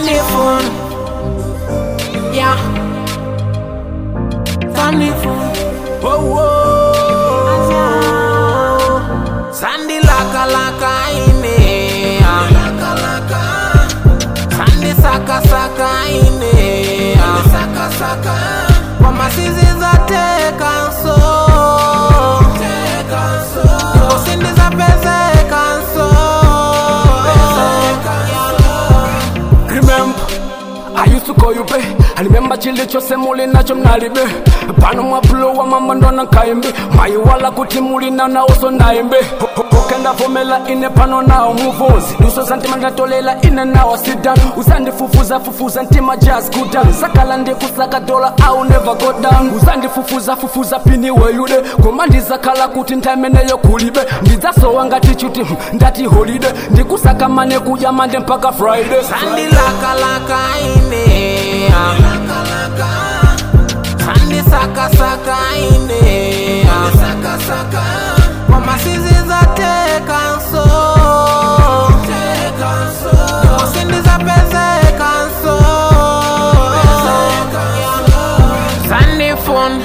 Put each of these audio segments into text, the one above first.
Sunday phone. Yeah. Sunday phone. Oh, oh. Sunday laka ine. Sunday saka ine. Saka. Mama sizi za tekanso. Osindi za peze kanso. Remember, I used to call you bae. I remember chili chose muli nacho mnalibe. Pano mwapulo wa mama ndona kaimbe. Mai wala kuti muli na oso naimbe. Okenda fomela ine pano nao muvozi. Duso santima natolela ine nao sit down. Usandi fufuza ntima jazz go down. Sakala nde kusaka dola I'll never go down. Usandi fufuza pini weyude. Komandi zakala kuti ntaimeneyo kulibe. Ndizaso wangati chuti ndati holiday. Ndikusaka mane kuja mande mpaka Friday. Sandi laka ine. Sandi saka ine. Saka. Mama sizi za tekanso. Osindi za peze kanso. Sunday phone.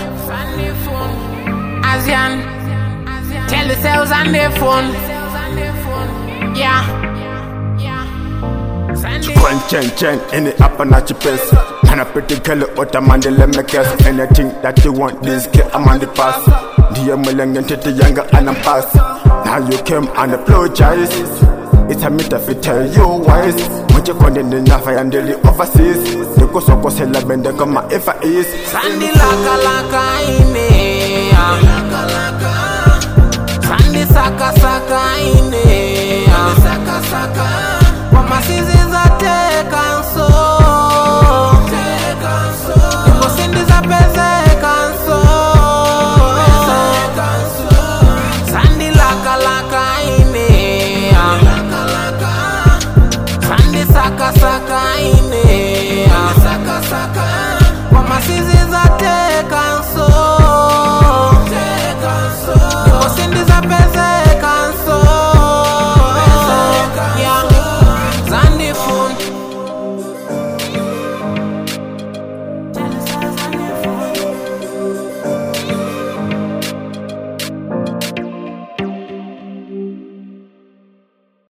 Asian. Tell yourself Sunday phone. Yeah. Chen, any up and at your best. And a pretty girl, what a man, let me guess. Anything that you want, this kid, I'm on the pass. The young and the younger, and I'm past. Now you came and apologize. It's a myth if I tell you wise. When you condemn enough, I am daily overseas. The cost of what's hell, I bend the comma if I is. Sunday laka